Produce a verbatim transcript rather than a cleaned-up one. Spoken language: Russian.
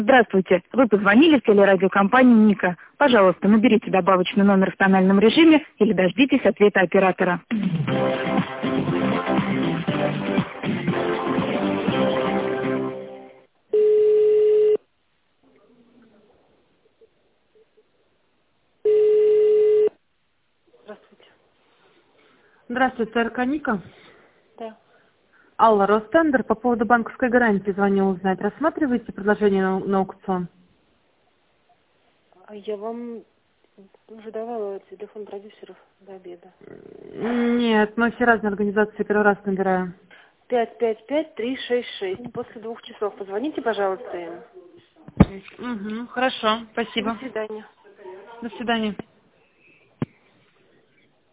Здравствуйте. Вы позвонили в телерадиокомпанию «Ника». Пожалуйста, наберите добавочный номер в тональном режиме или дождитесь ответа оператора. Здравствуйте. Здравствуйте, ТРК Ника. Да. Алла, Ростендер. По поводу банковской гарантии звоню узнать. Рассматриваете предложение на, на аукцион? А я вам уже давала телефон продюсеров до обеда. Нет, мы все разные организации первый раз набираем. Пять пять пять три шесть шесть. После двух часов позвоните, пожалуйста, им. Угу, хорошо, До спасибо. свидания. До свидания.